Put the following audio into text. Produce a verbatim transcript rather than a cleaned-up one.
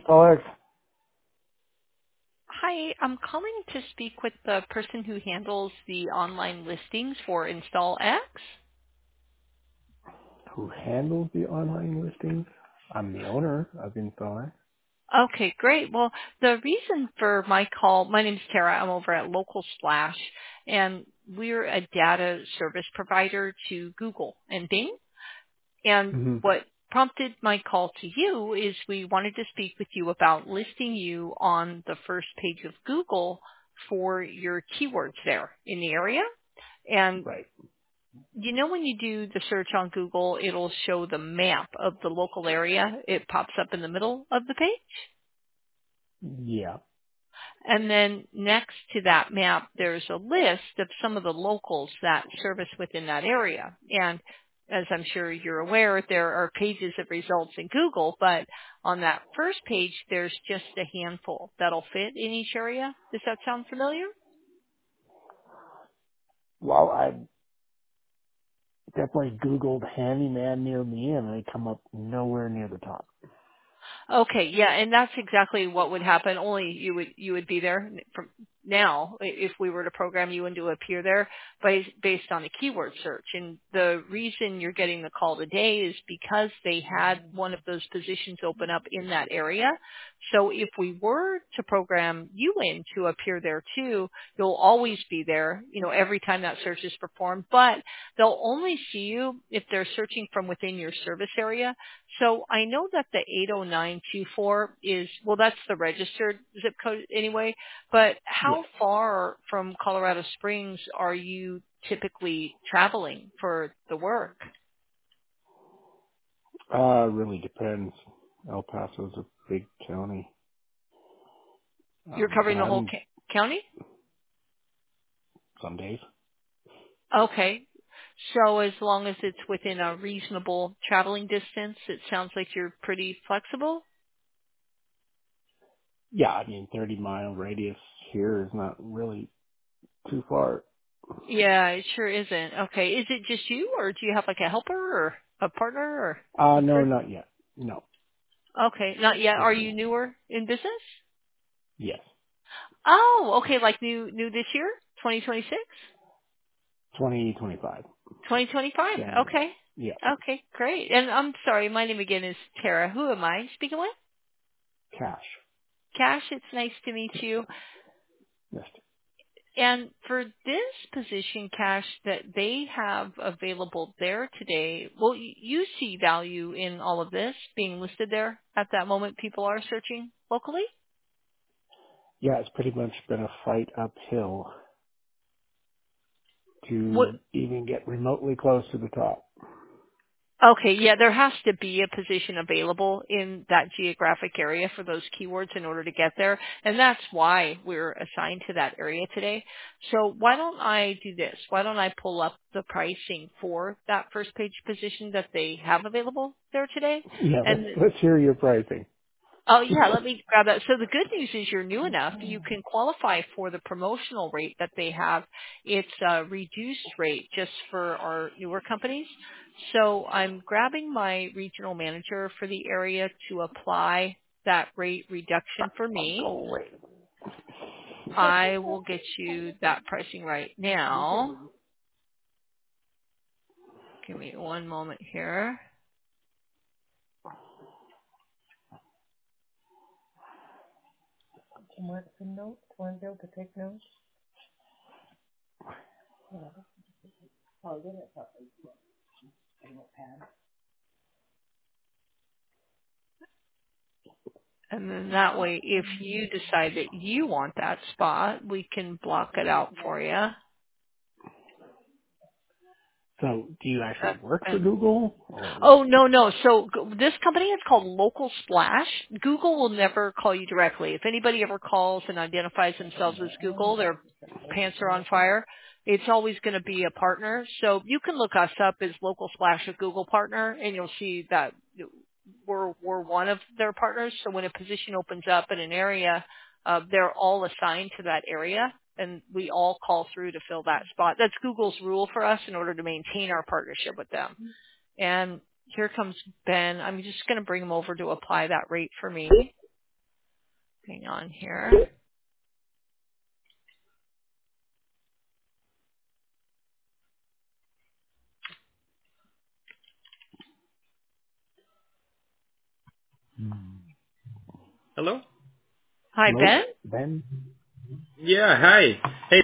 Alex. Hi, I'm calling to speak with the person who handles the online listings for InstallX. Who handles the online listings? I'm the owner of Installer. Okay, great. Well, the reason for my call, my name is Tara. I'm over at Local Splash, and we're a data service provider to Google and Bing. And hmm what prompted my call to you is we wanted to speak with you about listing you on the first page of Google for your keywords there in the area. And Right. you know when you do the search on Google, it'll show the map of the local area. It pops up in the middle of the page. Yeah. And then next to that map, there's a list of some of the locals that service within that area. And as I'm sure you're aware, there are pages of results in Google, but on that first page, there's just a handful that'll fit in each area. Does that sound familiar? Well, I definitely Googled handyman near me and I come up nowhere near the top. Okay, yeah, and that's exactly what would happen. Only you would you would be there from now if we were to program you into appear there, based based on a keyword search. And the reason you're getting the call today is because they had one of those positions open up in that area. So if we were to program you in to appear there too, you'll always be there. You know, every time that search is performed, but they'll only see you if they're searching from within your service area. So I know that the eight oh nine two four is, well, that's the registered zip code anyway, but Yes. how far from Colorado Springs are you typically traveling for the work? Uh, really depends. El Paso's a big county. You're Um, covering and the whole I'm ca- county? some days. Okay. So as long as it's within a reasonable traveling distance, it sounds like you're pretty flexible? Yeah, I mean, thirty mile radius here is not really too far. Yeah, it sure isn't. Okay. Is it just you or do you have like a helper or a partner or Uh, a no, crew? not yet. No, Okay, not yet. just Are you me. newer in business? Yes. Oh, okay, like new new this year, twenty twenty-six, twenty twenty-five. twenty twenty-five. January. Okay, Yeah. okay, great. And I'm sorry, my name again is Tara. Who am I speaking with? Cash. Cash. It's nice to meet you. Yes. And for this position, Cash, that they have available there today, well, y- you see value in all of this being listed there at that moment. People are searching locally. Yeah, it's pretty much been a fight uphill What to even get remotely close to the top. Okay, yeah, there has to be a position available in that geographic area for those keywords in order to get there. And that's why we're assigned to that area today. So why don't I do this? Why don't I pull up the pricing for that first page position that they have available there today? Yeah, let's And let's hear your pricing. Oh yeah, let me grab that. So the good news is you're new enough. You can qualify for the promotional rate that they have. It's a reduced rate just for our newer companies. So I'm grabbing my regional manager for the area to apply that rate reduction for I'll me. go away. I will get you that pricing right now. Give me one moment here. And then that way, if you decide that you want that spot, we can block it out for you. So, do you actually work Uh, for Google or? Oh, no, no. So g- this company is called Local Splash. Google will never call you directly. If anybody ever calls and identifies themselves as Google, their pants are on fire. It's always going to be a partner. So you can look us up as Local Splash, a Google partner, and you'll see that we're, we're one of their partners. So when a position opens up in an area, uh, they're all assigned to that area, and we all call through to fill that spot. That's Google's rule for us in order to maintain our partnership with them. And here comes Ben. I'm just going to bring him over to apply that rate for me. Hang on here. Hello? Hi, Nope. Ben? Ben? Yeah, hi.